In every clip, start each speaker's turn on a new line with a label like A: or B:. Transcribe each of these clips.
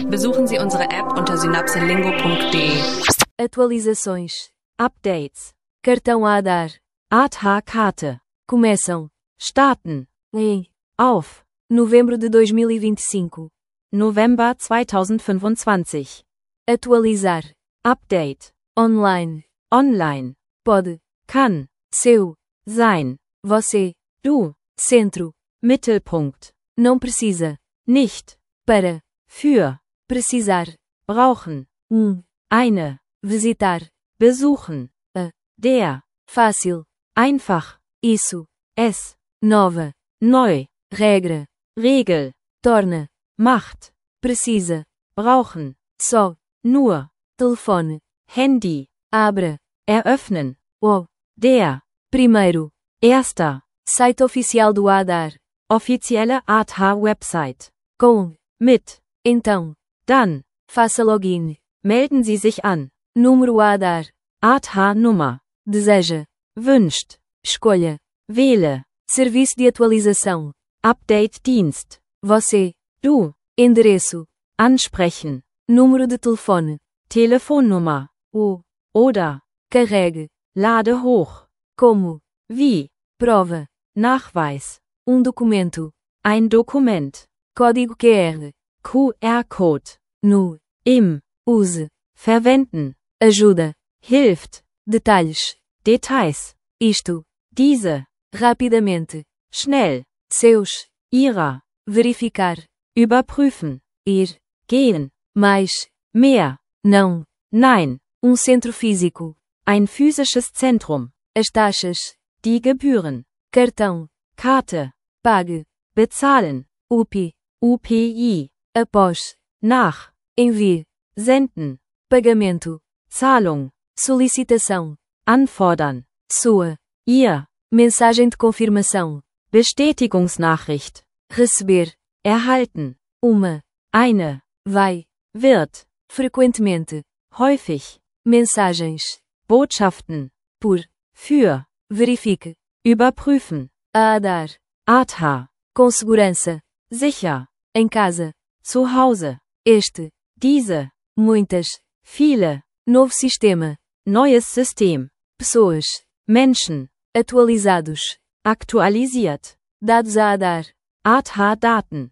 A: Besuchen Sie unsere App unter synapselingo.de.
B: Atualizações. Updates. Cartão a dar. ATH-Karte. Começam. Starten. Em. Auf. Novembro de 2025.
C: November 2025.
B: Atualizar. Update. Online.
C: Online.
B: Pode.
C: Kann.
B: Seu.
C: Sein.
B: Você.
C: Du.
B: Centro.
C: Mittelpunkt.
B: Não precisa.
C: Nicht.
B: Para.
C: Für.
B: Precisar.
C: Brauchen. Eine.
B: Visitar.
C: Besuchen. Der.
B: Fácil.
C: Einfach.
B: Isso.
C: Es.
B: Nova.
C: Neu.
B: Regra.
C: Regel.
B: Torna.
C: Macht.
B: Precisa.
C: Brauchen.
B: Só.
C: Nur.
B: Telefone.
C: Handy.
B: Abra.
C: Eröffnen.
B: O.
C: Der.
B: Primeiro.
C: Erster.
B: Site oficial do ADAR.
C: Offizielle ATH-Website.
B: Com.
C: Mit.
B: Então.
C: Dann.
B: Faça login.
C: Melden Sie sich an.
B: Número ADAR.
C: ATH-Nummer.
B: Deseja.
C: Wünscht.
B: Escolha.
C: Wähle.
B: Serviço de atualização.
C: Update-Dienst.
B: Você.
C: Du.
B: Endereço.
C: Ansprechen.
B: Número de telefone.
C: Telefonnummer.
B: O.
C: Oder.
B: Carregue.
C: Lade hoch.
B: Como.
C: Wie.
B: Prova.
C: Nachweis.
B: Documento.
C: Ein Dokument.
B: Código QR.
C: QR-Code.
B: No.
C: Im.
B: Use.
C: Verwenden.
B: Ajuda.
C: Hilft.
B: Detalhes.
C: Details.
B: Isto.
C: Diese.
B: Rapidamente.
C: Schnell.
B: Seus.
C: Ihrer.
B: Verificar.
C: Überprüfen.
B: Ir.
C: Gehen.
B: Mais.
C: Mehr.
B: Não.
C: Nein.
B: Centro físico.
C: Ein physisches Zentrum.
B: As taxas.
C: Die Gebühren.
B: Cartão.
C: Karte.
B: Pague.
C: Bezahlen.
B: UPI.
C: UPI.
B: Após.
C: Nach.
B: Envie.
C: Senden.
B: Pagamento.
C: Zahlung.
B: Solicitação.
C: Anfordern.
B: Sua.
C: Ihr.
B: Mensagem de confirmação.
C: Bestätigungsnachricht.
B: Receber.
C: Erhalten.
B: Uma.
C: Eine.
B: Vai.
C: Wird.
B: Frequentemente.
C: Häufig.
B: Mensagens.
C: Botschaften.
B: Por.
C: Für.
B: Verifique.
C: Überprüfen.
B: A dar.
C: ATH.
B: Com segurança.
C: Sicher.
B: Em casa.
C: Zu Hause.
B: Este.
C: Diese.
B: Muitas.
C: Viele.
B: Novo sistema.
C: Neues System.
B: Pessoas.
C: Menschen.
B: Atualizados.
C: Aktualisiert.
B: Dados a dar.
C: ATH-Daten.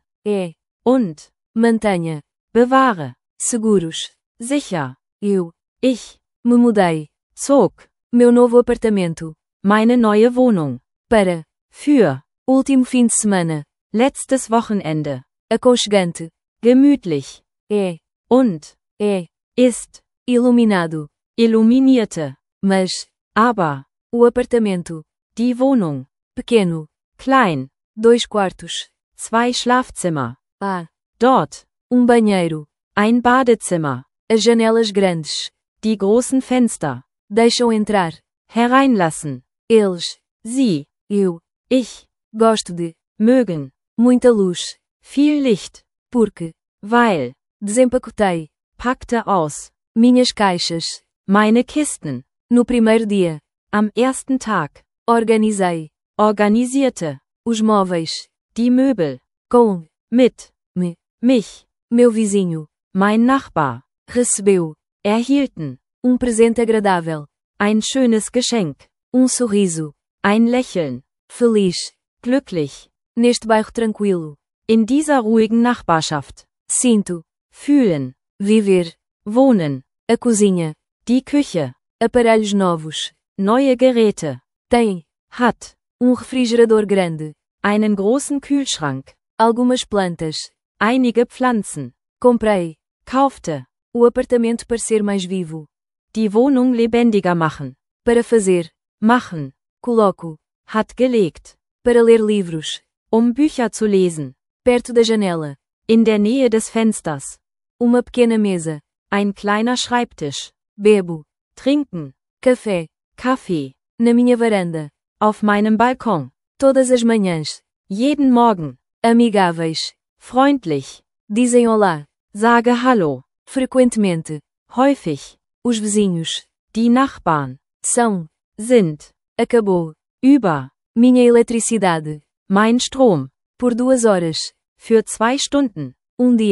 C: Und.
B: Mantenha.
C: Bewahre.
B: Seguros.
C: Sicher.
B: Eu.
C: Ich.
B: Me mudei.
C: Zog.
B: Meu novo apartamento.
C: Meine neue Wohnung.
B: Para.
C: Für.
B: Último fim de semana.
C: Letztes Wochenende.
B: Aconchegante.
C: Gemütlich. Und. Ist.
B: Iluminado.
C: Illuminierte.
B: Mas.
C: Aber.
B: O apartamento.
C: Die Wohnung.
B: Pequeno.
C: Klein.
B: 2 quartos.
C: 2 Schlafzimmer. Dort.
B: Banheiro.
C: Ein Badezimmer.
B: As janelas grandes.
C: Die großen Fenster.
B: Deixam entrar.
C: Hereinlassen.
B: Eles.
C: Sie.
B: Eu.
C: Ich.
B: Gosto de.
C: Mögen.
B: Muita luz.
C: Viel Licht.
B: Porque.
C: Weil.
B: Desempacotei.
C: Packte aus.
B: Minhas caixas.
C: Meine Kisten.
B: No primeiro dia.
C: Am ersten Tag.
B: Organizei.
C: Organisierte.
B: Os móveis.
C: Die Möbel.
B: Com.
C: Mit. Mich.
B: Meu vizinho.
C: Mein Nachbar.
B: Recebeu.
C: Erhielten.
B: Presente agradável.
C: Ein schönes Geschenk.
B: Sorriso.
C: Ein Lächeln.
B: Feliz.
C: Glücklich.
B: Neste bairro tranquilo.
C: In dieser ruhigen Nachbarschaft.
B: Sinto.
C: Fühlen.
B: Viver.
C: Wohnen.
B: A cozinha.
C: Die Küche.
B: Aparelhos novos.
C: Neue Geräte.
B: Tem.
C: Hat.
B: Refrigerador grande.
C: Einen großen Kühlschrank.
B: Algumas plantas.
C: Einige Pflanzen.
B: Comprei.
C: Kaufte.
B: O apartamento parecer mais vivo.
C: Die Wohnung lebendiger machen.
B: Para fazer.
C: Machen.
B: Coloco.
C: Hat gelegt.
B: Para ler livros.
C: Bücher zu lesen.
B: Perto da janela.
C: In der Nähe des Fensters.
B: Uma pequena mesa.
C: Ein kleiner Schreibtisch.
B: Bebo.
C: Trinken.
B: Café.
C: Kaffee.
B: Na minha varanda.
C: Auf meinem Balkon.
B: Todas as manhãs.
C: Jeden Morgen.
B: Amigáveis.
C: Freundlich.
B: Dizem olá.
C: Sage Hallo.
B: Frequentemente.
C: Häufig.
B: Os vizinhos.
C: Die Nachbarn.
B: São.
C: Sind.
B: Acabou.
C: Über.
B: Minha eletricidade.
C: Mein Strom.
B: Por 2 horas.
C: Für 2 Stunden.
B: Dia.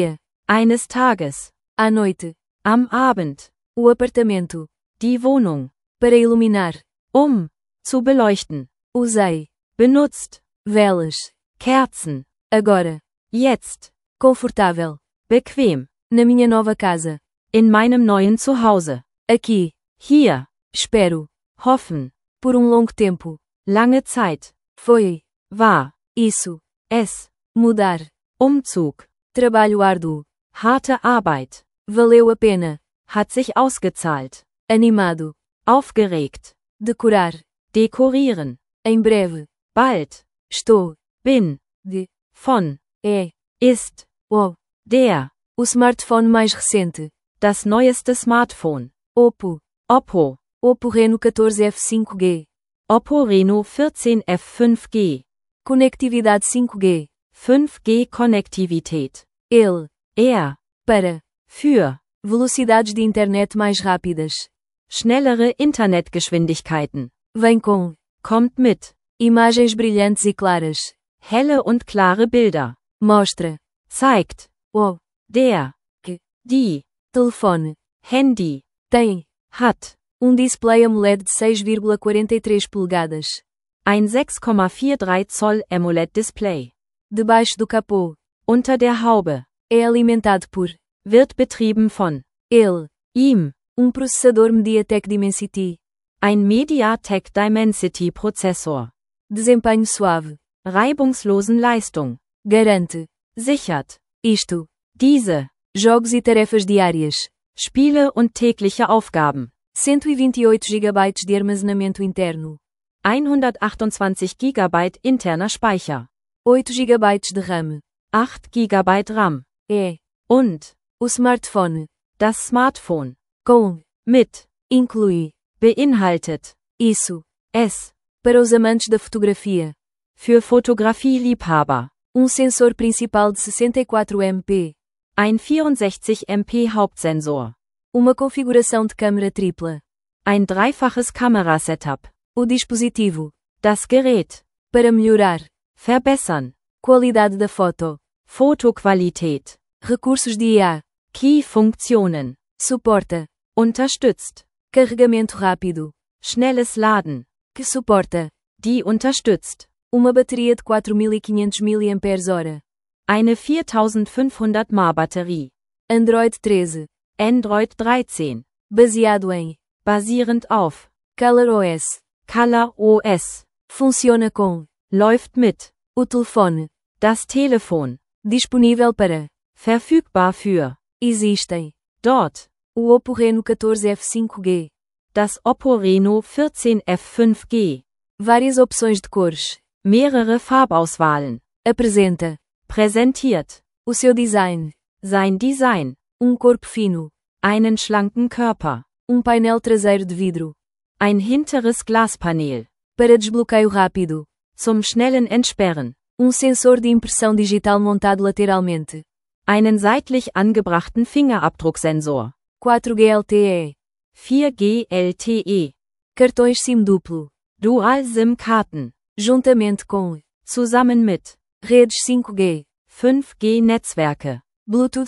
C: Eines Tages.
B: À noite.
C: Am Abend.
B: O apartamento.
C: Die Wohnung.
B: Para iluminar.
C: Zu beleuchten.
B: Usei.
C: Benutzt.
B: Velas.
C: Kerzen.
B: Agora.
C: Jetzt.
B: Confortável.
C: Bequem.
B: Na minha nova casa.
C: In meinem neuen Zuhause.
B: Aqui.
C: Hier.
B: Espero.
C: Hoffen.
B: Por longo tempo.
C: Lange Zeit.
B: Foi.
C: War.
B: Isso.
C: Es.
B: Mudar.
C: Umzug.
B: Trabalho árduo.
C: Harte Arbeit.
B: Valeu a pena.
C: Hat sich ausgezahlt.
B: Animado.
C: Aufgeregt.
B: Decorar.
C: Dekorieren.
B: Em breve.
C: Bald.
B: Estou.
C: Bin.
B: De.
C: Von.
B: É.
C: Ist.
B: O.
C: Der.
B: O smartphone mais recente.
C: Das neueste Smartphone.
B: Oppo.
C: Oppo.
B: Oppo Reno 14F 5G.
C: Oppo Reno 14F 5G.
B: Conectividade 5G.
C: 5G Konnektivität.
B: Ele. Para.
C: Für.
B: Velocidades de internet mais rápidas.
C: Schnellere Internetgeschwindigkeiten.
B: Vem com.
C: Kommt mit.
B: Imagens brilhantes e claras.
C: Helle und klare Bilder.
B: Mostra.
C: Zeigt.
B: O.
C: Der.
B: Que.
C: Die.
B: Telefone.
C: Handy.
B: Tem.
C: Hat.
B: Display AMOLED de 6,43 polegadas.
C: Ein 6,43 Zoll AMOLED-Display.
B: Debaixo do capô.
C: Unter der Haube.
B: É alimentado por.
C: Wird betrieben von.
B: Ele.
C: Ihm.
B: Processador MediaTek Dimensity.
C: Ein MediaTek Dimensity Prozessor.
B: Desempenho suave.
C: Reibungslosen Leistung.
B: Garante.
C: Sichert.
B: Isto.
C: Diese.
B: Jogos e tarefas diárias.
C: Spiele und tägliche Aufgaben.
B: 128 GB de armazenamento interno.
C: 128 GB interner Speicher.
B: 8 GB de RAM.
C: 8 GB RAM.
B: É.
C: Und.
B: O smartphone.
C: Das Smartphone.
B: Com.
C: Mit.
B: Inclui.
C: Beinhaltet.
B: Isso.
C: Es.
B: Para os amantes da fotografia.
C: Für Fotografieliebhaber.
B: Sensor principal de 64 MP.
C: Ein 64 MP Hauptsensor.
B: Uma configuração de câmera tripla.
C: Ein dreifaches Kamerasetup.
B: O dispositivo.
C: Das Gerät.
B: Para melhorar.
C: Verbessern.
B: Qualidade da foto.
C: Fotoqualität.
B: Recursos de IA.
C: Key-Funktionen.
B: Suporta.
C: Unterstützt.
B: Carregamento rápido.
C: Schnelles Laden.
B: Que suporta.
C: Die unterstützt.
B: Uma bateria de 4500 mAh.
C: Eine 4500 mAh Batterie.
B: Android 13.
C: Android 13.
B: Baseado em.
C: Basierend auf.
B: ColorOS.
C: ColorOS.
B: Funciona com.
C: Läuft mit.
B: O telefone.
C: Das Telefon.
B: Disponível para.
C: Verfügbar für.
B: Existem.
C: Dort.
B: O Oppo Reno 14F 5G.
C: Das Oppo Reno 14F 5G.
B: Várias opções de cores.
C: Mehrere Farbauswahlen.
B: Apresenta.
C: Präsentiert.
B: O seu design.
C: Sein Design.
B: Corpo fino.
C: Einen schlanken Körper.
B: Painel traseiro de vidro.
C: Ein hinteres Glaspanel.
B: Para desbloqueio rápido.
C: Zum schnellen Entsperren.
B: Sensor de impressão digital montado lateralmente.
C: Einen seitlich angebrachten Fingerabdrucksensor.
B: 4G LTE.
C: 4G LTE.
B: Cartões SIM duplo.
C: Dual SIM-Karten.
B: Juntamente com.
C: Zusammen mit.
B: Redes 5G.
C: 5G Netzwerke.
B: Bluetooth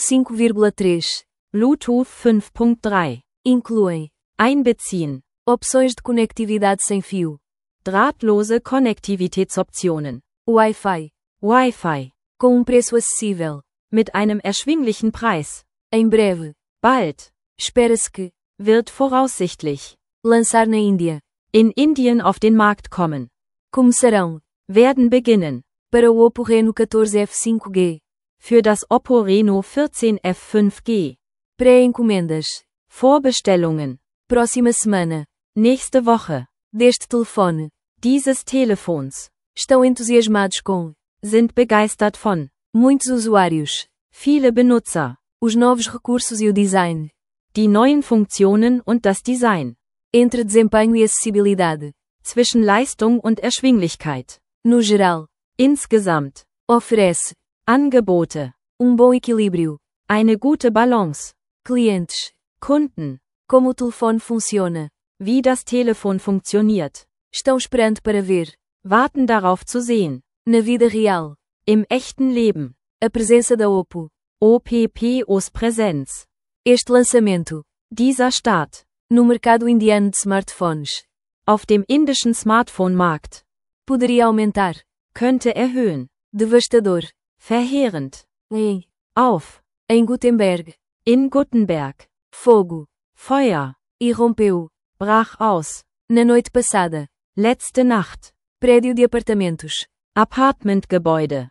B: 5,3.
C: Bluetooth 5.3.
B: Incluem.
C: Einbeziehen.
B: Opções de conectividade sem fio.
C: Drahtlose Konnektivitätsoptionen.
B: Wi-Fi.
C: Wi-Fi.
B: Com preço acessível.
C: Mit einem erschwinglichen Preis.
B: Em breve.
C: Bald.
B: Espera-se que.
C: Wird voraussichtlich.
B: Lançar na Índia.
C: In Indien auf den Markt kommen.
B: Começarão.
C: Werden beginnen.
B: Para o Oppo Reno 14F 5G.
C: Für das Oppo Reno 14F 5G.
B: Pré-encomendas.
C: Vorbestellungen.
B: Próxima semana.
C: Nächste Woche.
B: Deste telefone.
C: Dieses Telefons.
B: Estão entusiasmados com.
C: Sind begeistert von.
B: Muitos usuários.
C: Viele Benutzer.
B: Os novos recursos e o design.
C: Die neuen Funktionen und das Design.
B: Entre desempenho e acessibilidade.
C: Zwischen Leistung und Erschwinglichkeit.
B: No geral.
C: Insgesamt.
B: Oferece.
C: Angebote.
B: Bom equilíbrio.
C: Eine gute Balance.
B: Clientes.
C: Kunden.
B: Como o telefone funciona.
C: Wie das Telefon funktioniert.
B: Estão esperando para ver.
C: Warten darauf zu sehen.
B: Na vida real.
C: Im echten Leben.
B: A presença da Oppo.
C: OPP os Präsenz.
B: Este lançamento.
C: Dieser Start.
B: No mercado indiano de smartphones.
C: Auf dem indischen Smartphone-Markt.
B: Poderia aumentar.
C: Könnte erhöhen.
B: Devastador.
C: Verheerend.
B: Em.
C: Auf.
B: Em Gutenberg.
C: In Gutenberg.
B: Fogo.
C: Feuer.
B: Irrompeu.
C: Brach aus.
B: Na noite passada.
C: Letzte Nacht.
B: Prédio de apartamentos.
C: Apartmentgebäude.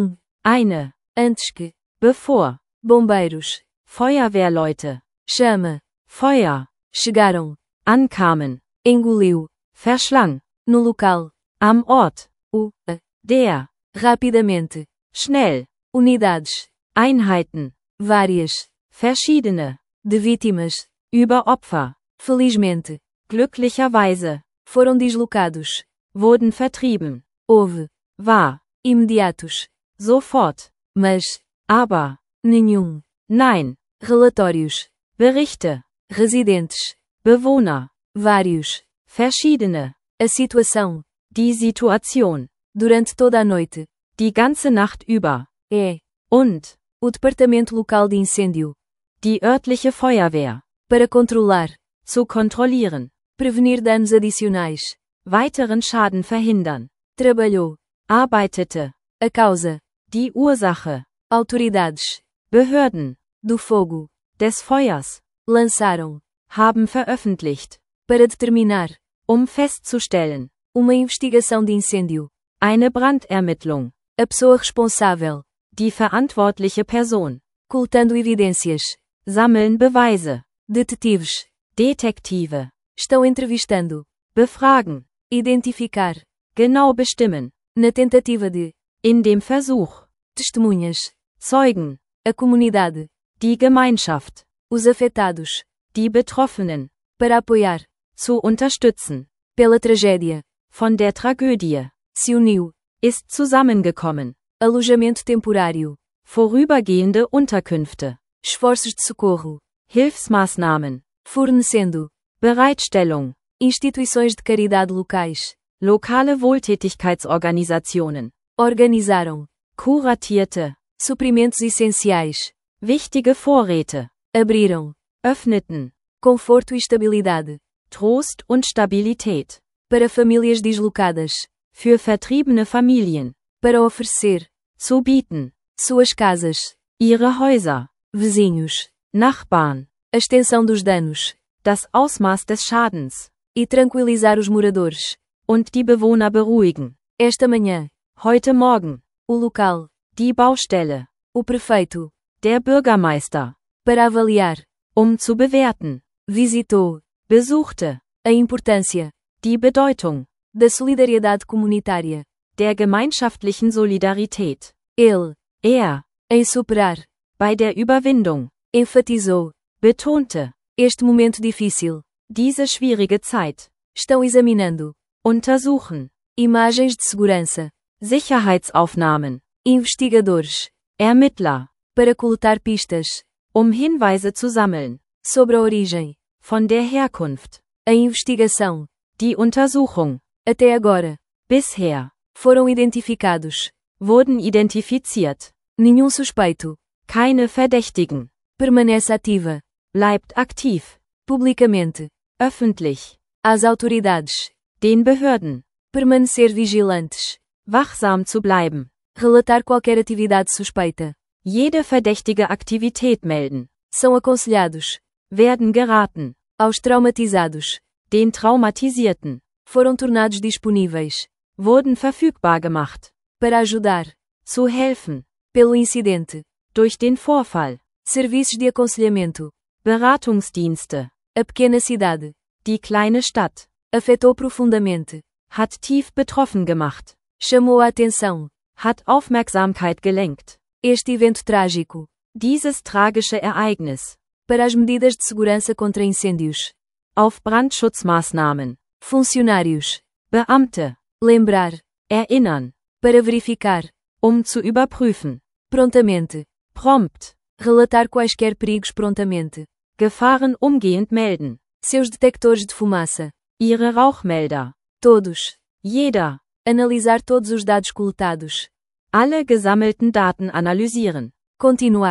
C: Eine.
B: Antes que.
C: Bevor.
B: Bombeiros.
C: Feuerwehrleute.
B: Chama.
C: Feuer.
B: Chegaram.
C: Ankamen.
B: Engoliu.
C: Verschlang.
B: No local.
C: Am Ort.
B: A.
C: Der.
B: Rapidamente.
C: Schnell.
B: Unidades.
C: Einheiten.
B: Várias.
C: Verschiedene.
B: De vítimas.
C: Über Opfer.
B: Felizmente.
C: Glücklicherweise.
B: Foram deslocados.
C: Wurden vertrieben.
B: Houve.
C: War.
B: Imediatos.
C: Sofort.
B: Mas.
C: Aber.
B: Nenhum.
C: Nein.
B: Relatórios.
C: Berichte.
B: Residentes.
C: Bewohner.
B: Vários.
C: Verschiedene.
B: A situação.
C: Die Situation.
B: Durante toda a noite.
C: Die ganze Nacht über.
B: É.
C: Und.
B: O Departamento Local de Incêndio.
C: Die örtliche Feuerwehr.
B: Para controlar.
C: Zu kontrollieren.
B: Prevenir danos adicionais.
C: Weiteren Schaden verhindern.
B: Trabalhou.
C: Arbeitete.
B: A causa.
C: Die Ursache.
B: Autoridades.
C: Behörden.
B: Do fogo.
C: Des Feuers.
B: Lançaram.
C: Haben veröffentlicht.
B: Para determinar.
C: Festzustellen.
B: Uma investigação de incêndio.
C: Eine Brandermittlung.
B: A pessoa responsável.
C: Die verantwortliche Person.
B: Coletando evidências.
C: Sammeln Beweise.
B: Detetives.
C: Detektive.
B: Estão entrevistando.
C: Befragen.
B: Identificar.
C: Genau bestimmen.
B: Na tentativa de.
C: In dem Versuch.
B: Testemunhas.
C: Zeugen.
B: A comunidade.
C: Die Gemeinschaft.
B: Os afetados.
C: Die Betroffenen.
B: Para apoiar.
C: Zu unterstützen.
B: Pela tragédia.
C: Von der Tragödie.
B: Se uniu.
C: Ist zusammengekommen.
B: Alojamento temporário.
C: Vorübergehende Unterkünfte.
B: Esforços de socorro.
C: Hilfsmaßnahmen.
B: Fornecendo.
C: Bereitstellung.
B: Instituições de caridade locais.
C: Lokale Wohltätigkeitsorganisationen.
B: Organizaram.
C: Kuratierte.
B: Suprimentos essenciais.
C: Wichtige Vorräte.
B: Abriram.
C: Öffneten.
B: Conforto e estabilidade.
C: Trost und Stabilität.
B: Para famílias deslocadas.
C: Für vertriebene Familien.
B: Para oferecer.
C: Zu bieten.
B: Suas casas.
C: Ihre Häuser.
B: Vizinhos.
C: Nachbarn.
B: A extensão dos danos.
C: Das Ausmaß des Schadens.
B: E tranquilizar os moradores.
C: Und die Bewohner beruhigen.
B: Esta manhã.
C: Heute Morgen.
B: O local.
C: Die Baustelle.
B: O prefeito.
C: Der Bürgermeister.
B: Para avaliar.
C: Zu bewerten.
B: Visitou.
C: Besuchte.
B: A importância.
C: Die Bedeutung.
B: Da solidariedade comunitária.
C: Der gemeinschaftlichen Solidarität.
B: Ele.
C: Er.
B: Em superar.
C: Bei der Überwindung.
B: Enfatizou.
C: Betonte.
B: Este momento difícil.
C: Diese schwierige Zeit.
B: Estão examinando.
C: Untersuchen.
B: Imagens de segurança.
C: Sicherheitsaufnahmen.
B: Investigadores.
C: Ermittler.
B: Para coletar pistas.
C: Hinweise zu sammeln.
B: Sobre a origem.
C: Von der Herkunft.
B: A investigação.
C: Die Untersuchung.
B: Até agora.
C: Bisher.
B: Foram identificados.
C: Wurden identifiziert.
B: Nenhum suspeito.
C: Keine Verdächtigen.
B: Permanece ativa.
C: Bleibt aktiv.
B: Publicamente.
C: Öffentlich.
B: Às autoridades.
C: Den Behörden.
B: Permanecer vigilantes.
C: Wachsam zu bleiben.
B: Relatar qualquer atividade suspeita.
C: Jede verdächtige Aktivität melden.
B: São aconselhados.
C: Werden geraten.
B: Aos traumatizados.
C: Den Traumatisierten.
B: Foram tornados disponíveis.
C: Wurden verfügbar gemacht.
B: Para ajudar.
C: Zu helfen.
B: Pelo incidente.
C: Durch den Vorfall.
B: Serviços de aconselhamento.
C: Beratungsdienste.
B: A pequena cidade.
C: Die kleine Stadt.
B: Afetou profundamente.
C: Hat tief betroffen gemacht.
B: Chamou a atenção.
C: Hat Aufmerksamkeit gelenkt.
B: Este evento trágico.
C: Dieses tragische Ereignis.
B: Para as medidas de segurança contra incêndios.
C: Auf Brandschutzmaßnahmen.
B: Funcionários.
C: Beamte.
B: Lembrar.
C: Erinnern.
B: Para verificar.
C: Zu überprüfen.
B: Prontamente.
C: Prompt.
B: Relatar quaisquer perigos prontamente.
C: Gefahren umgehend melden.
B: Seus detectores de fumaça.
C: Ihre Rauchmelder.
B: Todos.
C: Jeder.
B: Analisar todos os dados coletados.
C: Alle gesammelten Daten analysieren.
B: Continuar.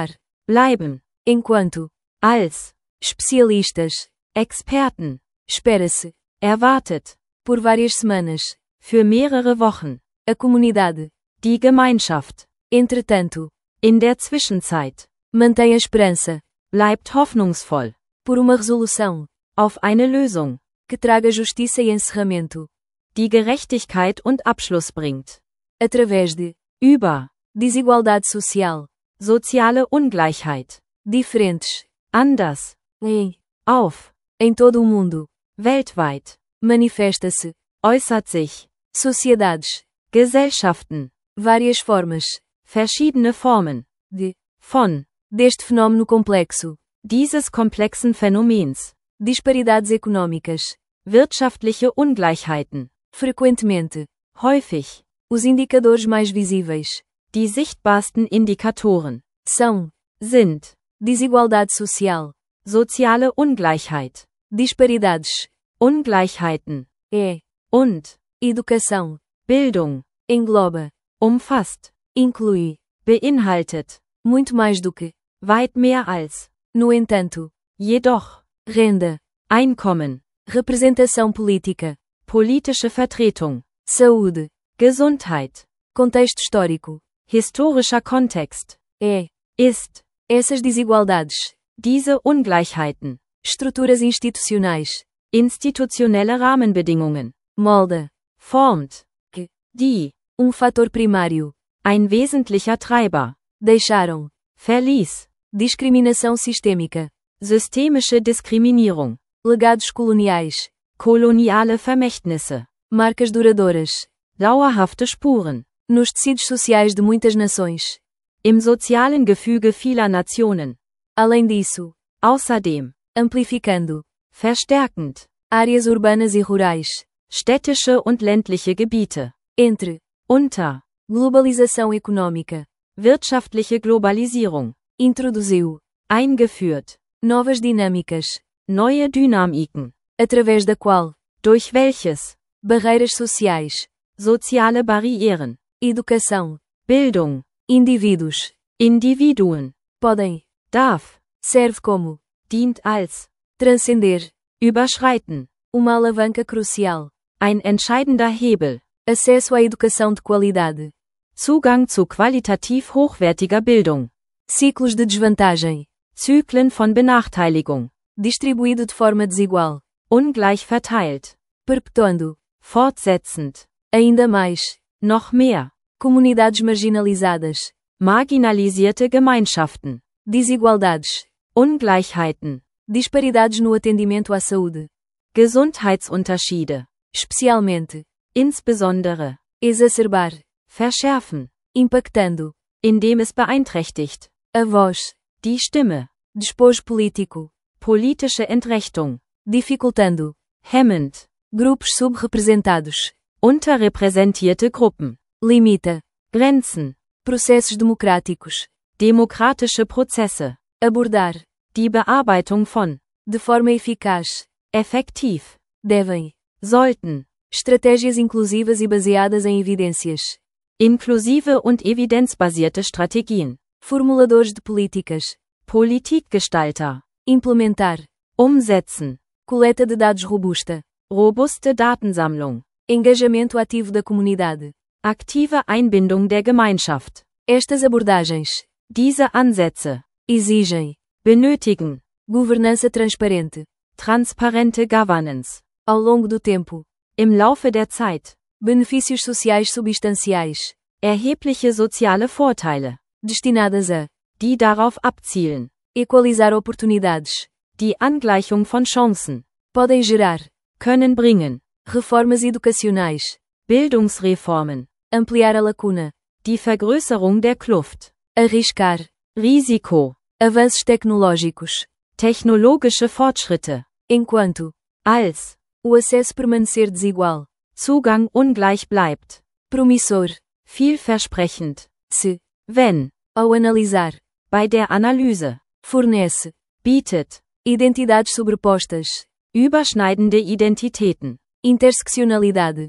C: bleiben,
B: enquanto,
C: als,
B: especialistas,
C: Experten,
B: espera-se,
C: erwartet,
B: por várias semanas,
C: für mehrere Wochen,
B: a comunidade.
C: die Gemeinschaft.
B: Entretanto,
C: In der Zwischenzeit,
B: mantém a esperança,
C: bleibt hoffnungsvoll,
B: por uma resolução,
C: auf eine Lösung,
B: que traga justiça e encerramento,
C: die Gerechtigkeit und Abschluss bringt.
B: através de
C: Über,
B: desigualdade social,
C: soziale Ungleichheit,
B: diferentes,
C: anders, auf,
B: em todo o mundo,
C: weltweit,
B: manifesta-se,
C: äußert sich,
B: sociedades,
C: Gesellschaften,
B: várias formas,
C: verschiedene Formen, von,
B: deste fenômeno complexo,
C: dieses komplexen Phänomens,
B: disparidades econômicas,
C: wirtschaftliche Ungleichheiten,
B: frequentemente,
C: häufig,
B: os indicadores mais visíveis,
C: die sichtbarsten Indikatoren,
B: são,
C: sind,
B: desigualdade social,
C: soziale Ungleichheit,
B: disparidades,
C: Ungleichheiten, und,
B: educação,
C: Bildung,
B: engloba,
C: umfasst,
B: inclui,
C: beinhaltet,
B: muito mais do que,
C: weit mehr als,
B: no entanto,
C: jedoch,
B: renda,
C: Einkommen,
B: representação política,
C: politische Vertretung,
B: saúde,
C: Gesundheit,
B: contexto histórico,
C: historischer Kontext, ist,
B: essas desigualdades,
C: diese Ungleichheiten,
B: estruturas institucionais,
C: institutionelle Rahmenbedingungen,
B: molda,
C: formt,
B: que,
C: die,
B: fator primário,
C: ein wesentlicher Treiber,
B: deixaram,
C: verließ,
B: discriminação sistêmica,
C: systemische Diskriminierung,
B: legados coloniais,
C: koloniale Vermächtnisse,
B: marcas duradouras,
C: dauerhafte Spuren,
B: nos tecidos sociais de muitas nações.
C: im sozialen Gefüge vieler Nationen,
B: Além disso,
C: außerdem,
B: amplificando,
C: verstärkend,
B: áreas urbanas e rurais,
C: städtische und ländliche Gebiete,
B: entre,
C: unter,
B: globalização econômica,
C: wirtschaftliche Globalisierung,
B: introduziu,
C: eingeführt,
B: novas dinâmicas,
C: neue Dynamiken,
B: através da qual,
C: durch welches,
B: barreiras sociais,
C: soziale Barrieren,
B: educação,
C: Bildung,
B: indivíduos,
C: Individuen,
B: podem,
C: darf,
B: serve como,
C: dient als,
B: transcender,
C: überschreiten,
B: uma alavanca crucial,
C: ein entscheidender Hebel,
B: acesso à educação de qualidade,
C: Zugang zu qualitativ hochwertiger Bildung,
B: ciclos de desvantagem,
C: Zyklen von Benachteiligung,
B: distribuído de forma desigual,
C: ungleich verteilt,
B: perpetuando,
C: fortsetzend,
B: ainda mais,
C: noch mehr,
B: comunidades marginalizadas,
C: marginalisierte Gemeinschaften,
B: desigualdades,
C: Ungleichheiten,
B: disparidades no atendimento à saúde,
C: Gesundheitsunterschiede,
B: especialmente,
C: insbesondere,
B: exacerbar,
C: verschärfen,
B: impactando,
C: indem es beeinträchtigt,
B: a voz,
C: die Stimme,
B: despojo político,
C: politische Entrechtung,
B: dificultando,
C: hemmend,
B: grupos subrepresentados,
C: unterrepräsentierte Gruppen,
B: limita,
C: Grenzen,
B: processos democráticos,
C: demokratische Prozesse,
B: abordar,
C: die Bearbeitung von,
B: de forma eficaz,
C: effektiv,
B: devem,
C: sollten,
B: estratégias inclusivas e baseadas em evidências,
C: inklusive und evidenzbasierte Strategien,
B: formuladores de políticas,
C: Politikgestalter,
B: implementar,
C: umsetzen,
B: coleta de dados robusta,
C: robuste Datensammlung,
B: engajamento ativo da comunidade.
C: aktive Einbindung der Gemeinschaft.
B: Estas abordagens
C: Diese Ansätze
B: exigem
C: benötigen
B: governança transparente,
C: transparente Governance.
B: ao longo do tempo,
C: Im Laufe der Zeit,
B: benefícios sociais substanciais,
C: erhebliche soziale Vorteile,
B: destinadas a
C: die darauf abzielen,
B: equalizar oportunidades,
C: die Angleichung von Chancen,
B: podem gerar
C: können bringen,
B: reformas educacionais,
C: Bildungsreformen,
B: ampliar a lacuna,
C: die Vergrößerung der Kluft,
B: arriscar,
C: Risiko,
B: avanços tecnológicos,
C: technologische Fortschritte,
B: enquanto
C: als
B: o acesso permanecer desigual,
C: Zugang ungleich bleibt,
B: promissor,
C: vielversprechend,
B: se,
C: wenn,
B: ao analisar,
C: bei der Analyse,
B: fornece,
C: bietet,
B: identidades sobrepostas,
C: überschneidende Identitäten,
B: interseccionalidade,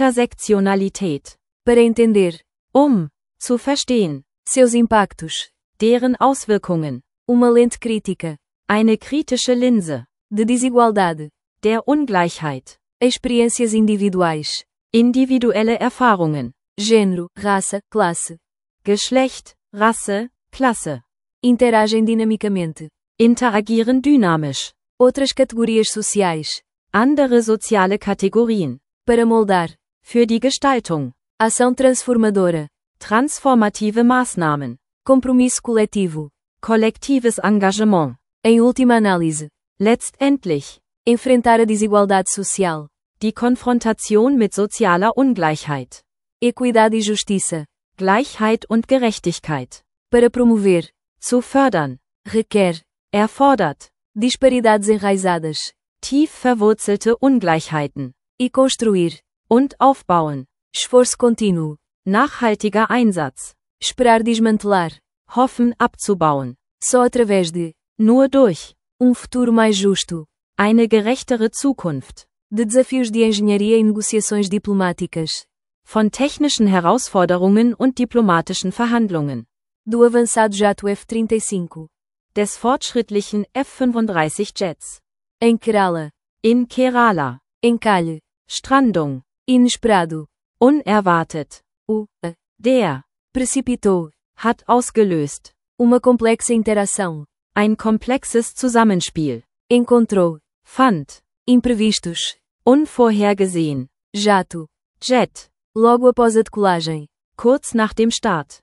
C: Intersektionalität,
B: para entender,
C: zu verstehen,
B: seus impactos,
C: deren Auswirkungen,
B: uma lente crítica,
C: eine kritische Linse,
B: de desigualdade,
C: der Ungleichheit,
B: experiências individuais,
C: individuelle Erfahrungen,
B: gênero, raça, classe,
C: Geschlecht, Rasse, Klasse,
B: interagem dinamicamente,
C: interagieren dynamisch,
B: outras categorias sociais,
C: andere soziale Kategorien,
B: para moldar,
C: für die Gestaltung,
B: ação transformadora,
C: transformative Maßnahmen,
B: compromisso coletivo,
C: kollektives Engagement,
B: em última análise,
C: letztendlich,
B: enfrentar a desigualdade social,
C: die Konfrontation mit sozialer Ungleichheit,
B: equidade e justiça,
C: Gleichheit und Gerechtigkeit,
B: para promover,
C: zu fördern,
B: requer,
C: erfordert,
B: disparidades enraizadas,
C: tief verwurzelte Ungleichheiten,
B: e construir,
C: und aufbauen,
B: esforço contínuo,
C: nachhaltiger Einsatz,
B: esperar desmantelar,
C: hoffen abzubauen,
B: só através de,
C: nur durch,
B: futuro mais justo,
C: eine gerechtere Zukunft,
B: de desafios de engenharia e negociações diplomáticas,
C: von technischen Herausforderungen und diplomatischen Verhandlungen,
B: do avançado jato F-35,
C: des fortschrittlichen F-35 Jets,
B: em Kerala,
C: in Kerala,
B: encalhe,
C: Strandung,
B: inesperado,
C: unerwartet,
B: a,
C: der,
B: precipitou,
C: hat ausgelöst,
B: uma complexa interação,
C: ein komplexes Zusammenspiel,
B: encontrou,
C: fand,
B: imprevistos,
C: unvorhergesehen,
B: jato,
C: Jet,
B: logo após a decolagem,
C: kurz nach dem Start,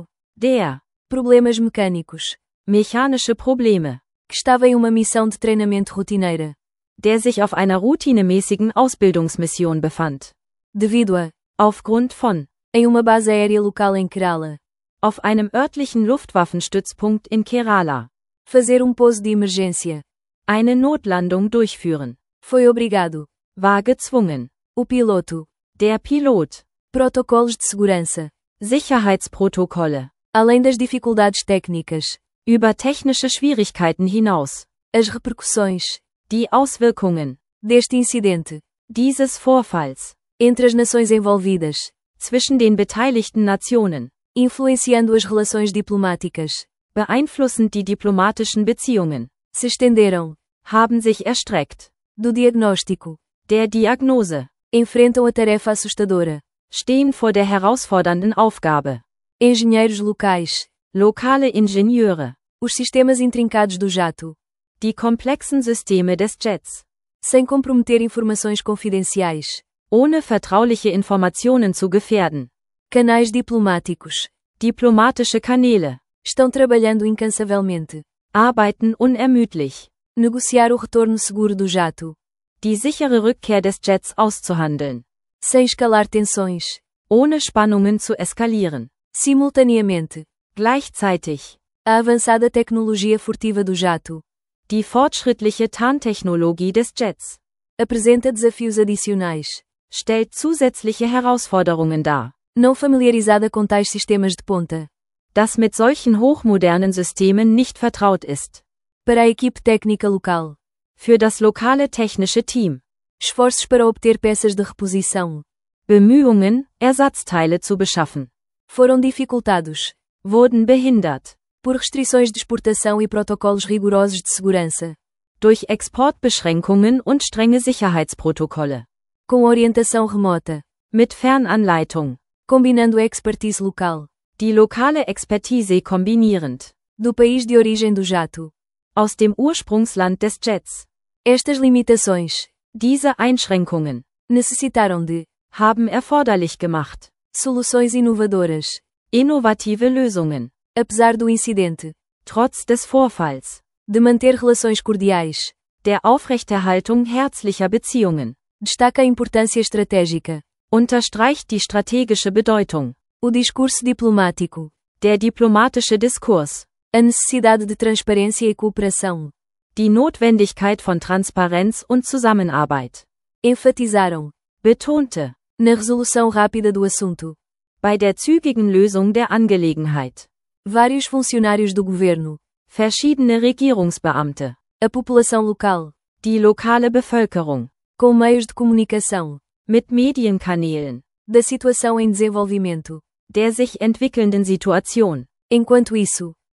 C: der,
B: problemas mecânicos,
C: mechanische Probleme,
B: que estava em uma missão de treinamento rotineira,
C: der sich auf einer routinemäßigen Ausbildungsmission befand,
B: devido a,
C: aufgrund von,
B: em uma base aérea local em Kerala,
C: auf einem örtlichen Luftwaffenstützpunkt in Kerala,
B: fazer pouso de emergência,
C: eine Notlandung durchführen,
B: foi obrigado,
C: war gezwungen,
B: o piloto,
C: der Pilot,
B: protocolos de segurança,
C: Sicherheitsprotokolle,
B: além das dificuldades técnicas,
C: über technische Schwierigkeiten hinaus,
B: as repercussões,
C: die Auswirkungen,
B: deste incidente,
C: dieses Vorfalls,
B: entre as nações envolvidas,
C: zwischen den beteiligten Nationen,
B: influenciando as relações diplomáticas,
C: beeinflussend die diplomatischen Beziehungen,
B: se estenderam,
C: haben sich erstreckt,
B: do diagnóstico,
C: der Diagnose,
B: enfrentam a tarefa assustadora,
C: stehen vor der herausfordernden Aufgabe,
B: engenheiros locais,
C: lokale Ingenieure,
B: os sistemas intrincados do jato,
C: die komplexen Systeme des Jets,
B: sem comprometer informações confidenciais,
C: ohne vertrauliche Informationen zu gefährden,
B: canais diplomáticos,
C: diplomatische Kanäle,
B: estão trabalhando incansavelmente,
C: arbeiten unermüdlich,
B: negociar o retorno seguro do jato,
C: die sichere Rückkehr des Jets auszuhandeln,
B: sem escalar tensões,
C: ohne Spannungen zu eskalieren,
B: simultaneamente,
C: gleichzeitig,
B: a avançada tecnologia furtiva do jato,
C: die fortschrittliche Tarntechnologie des Jets,
B: apresenta desafios adicionais,
C: stellt zusätzliche Herausforderungen dar,
B: não familiarizada com tais sistemas de ponta,
C: das mit solchen hochmodernen Systemen nicht vertraut ist,
B: para a equipe técnica local,
C: für das lokale technische Team,
B: esforços para obter peças de reposição,
C: Bemühungen, Ersatzteile zu beschaffen,
B: foram dificultados,
C: wurden behindert,
B: por restrições de exportação e protocolos rigorosos de segurança,
C: durch Exportbeschränkungen und strenge Sicherheitsprotokolle,
B: com orientação remota,
C: mit Fernanleitung,
B: combinando a expertise local,
C: die lokale Expertise kombinierend,
B: do país de origem do jato,
C: aus dem Ursprungsland des Jets.
B: Estas limitações,
C: Diese Einschränkungen,
B: necessitaram de,
C: haben erforderlich gemacht,
B: soluções inovadoras,
C: innovative Lösungen,
B: apesar do incidente,
C: trotz des Vorfalls,
B: de manter relações cordiais,
C: der Aufrechterhaltung herzlicher Beziehungen,
B: destaca a importância estratégica,
C: unterstreicht die strategische Bedeutung,
B: o discurso diplomático,
C: der diplomatische Diskurs,
B: a necessidade de transparência e cooperação,
C: die Notwendigkeit von Transparenz und Zusammenarbeit,
B: enfatizaram,
C: betonte,
B: na resolução rápida do assunto,
C: bei der zügigen Lösung der Angelegenheit,
B: vários funcionários do governo,
C: verschiedene Regierungsbeamte,
B: a população local,
C: die lokale Bevölkerung,
B: com meios de comunicação,
C: mit Medienkanälen,
B: da situação em desenvolvimento,
C: der sich entwickelnden Situation,
B: enquanto isso,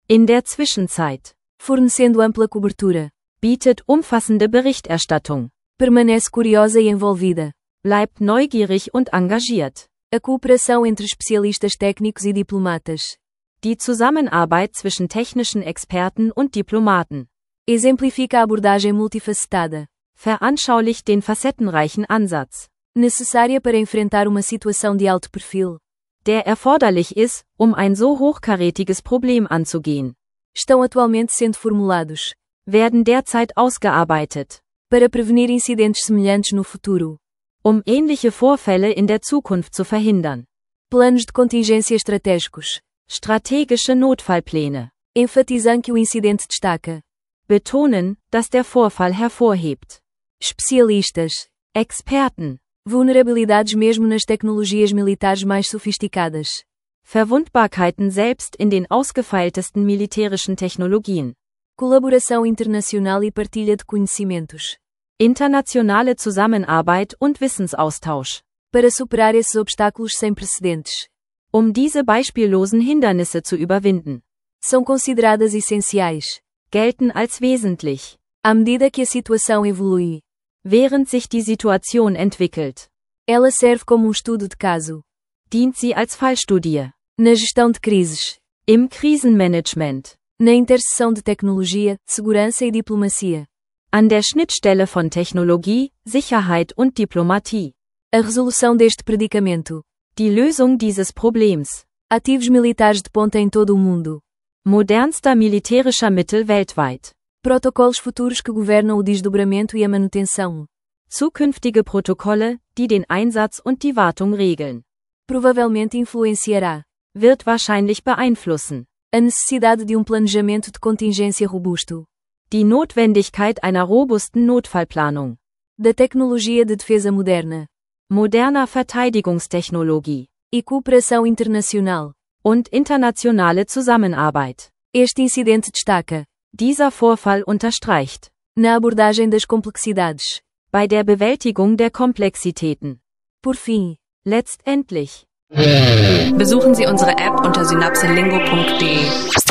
C: In der Zwischenzeit.
B: Fornecendo ampla cobertura.
C: Bietet umfassende Berichterstattung.
B: Permanece curiosa e envolvida.
C: Bleibt neugierig und engagiert.
B: A cooperação entre especialistas técnicos e diplomatas.
C: Die Zusammenarbeit zwischen technischen Experten und Diplomaten.
B: Exemplifica a abordagem multifacetada.
C: Veranschaulicht den facettenreichen Ansatz.
B: Necessária para enfrentar uma situação de alto perfil.
C: Der erforderlich ist, um ein so hochkarätiges Problem anzugehen.
B: Estão atualmente sendo formulados.
C: Werden derzeit ausgearbeitet.
B: Para prevenir incidentes semelhantes no futuro.
C: Um ähnliche Vorfälle in der Zukunft zu verhindern.
B: Planos de contingência estratégicos.
C: Strategische Notfallpläne.
B: Enfatizam que o incidente destaca.
C: Betonen, dass der Vorfall hervorhebt.
B: Especialistas.
C: Experten.
B: Vulnerabilidades mesmo nas tecnologias militares mais sofisticadas.
C: Verwundbarkeiten selbst in den ausgefeiltesten militärischen Technologien.
B: Colaboração internacional e partilha de conhecimentos.
C: Internationale Zusammenarbeit und Wissensaustausch.
B: Para superar esses obstáculos sem precedentes.
C: Um diese beispiellosen Hindernisse zu überwinden.
B: São consideradas essenciais.
C: Gelten als wesentlich.
B: À medida que a situação evolui.
C: Während sich die Situation entwickelt.
B: Ela serve como estudo de caso.
C: Dient sie als Fallstudie.
B: Na gestão de crises.
C: Im Krisenmanagement.
B: Na interseção de tecnologia, segurança e diplomacia.
C: An der Schnittstelle von Technologie, Sicherheit und Diplomatie.
B: A resolução deste predicamento.
C: Die Lösung dieses Problems.
B: Ativos militares de ponta em todo o mundo.
C: Modernster militärischer Mittel weltweit.
B: Protocolos futuros que governam o desdobramento e a manutenção.
C: Zukünftige Protokolle, die den Einsatz und die Wartung regeln.
B: Provavelmente influenciará.
C: Wird wahrscheinlich beeinflussen.
B: A necessidade de planejamento de contingência robusto.
C: Die Notwendigkeit einer robusten Notfallplanung.
B: Da tecnologia de defesa moderna.
C: Moderner Verteidigungstechnologie.
B: E cooperação internacional.
C: Und internationale Zusammenarbeit.
B: Este incidente destaca.
C: Dieser Vorfall unterstreicht.
B: Na abordagem das complexidades.
C: Bei der Bewältigung der Komplexitäten.
B: Por fim.
C: Letztendlich.
A: Besuchen Sie unsere App unter synapselingo.de.